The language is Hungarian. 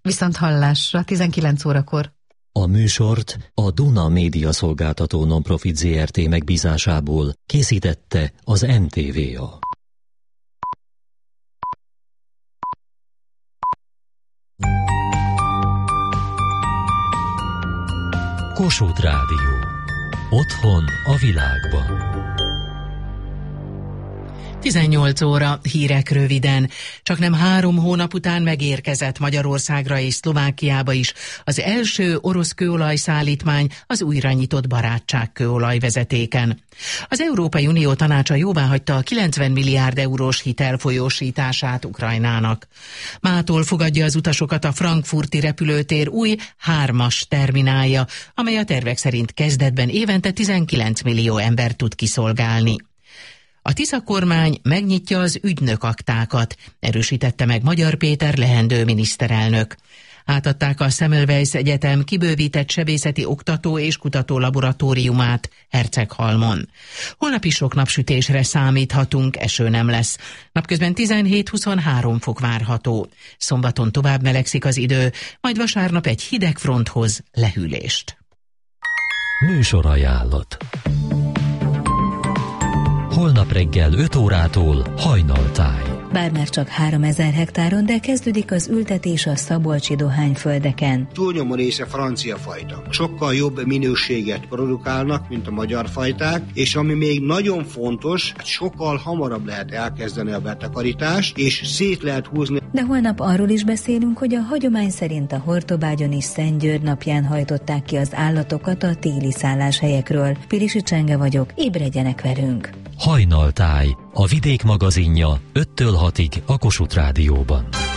Viszont hallásra 19 órakor. A műsort a Duna Média Szolgáltató Nonprofit Zrt. Megbízásából készítette az NTVA. Kossuth Rádió. Otthon a világban. 18 óra, hírek röviden. Csaknem 3 hónap után megérkezett Magyarországra és Szlovákiába is az első orosz kőolajszállítmány az újra nyitott Barátság kőolajvezetéken. Az Európai Unió tanácsa jóváhagyta a 90 milliárd eurós hitel folyósítását Ukrajnának. Mától fogadja az utasokat a frankfurti repülőtér új 3-as terminálja, amely a tervek szerint kezdetben évente 19 millió embert tud kiszolgálni. A Tisza kormány megnyitja az ügynökaktákat, erősítette meg Magyar Péter leendő miniszterelnök. Átadták a Semmelweis Egyetem kibővített sebészeti oktató és kutató laboratóriumát Herceghalmon. Holnap is sok napsütésre számíthatunk, eső nem lesz. Napközben 17-23 fok várható. Szombaton tovább melegszik az idő, majd vasárnap egy hideg fronthoz lehűlést. Műsorajánlat. Holnap reggel 5 órától Hajnaltáj. Bár már csak 3000 hektáron, de kezdődik az ültetés a szabolcsi dohányföldeken. Túlnyomó része francia fajta. Sokkal jobb minőséget produkálnak, mint a magyar fajták, és ami még nagyon fontos, sokkal hamarabb lehet elkezdeni a betakarítást, és szét lehet húzni. De holnap arról is beszélünk, hogy a hagyomány szerint a Hortobágyon is Szentgyörgy napján hajtották ki az állatokat a téli szálláshelyekről. Pilisi Csenge vagyok, ébredjenek velünk! Hajnaltáj, a Vidék magazinja 5-től 6-ig a Kossuth Rádióban.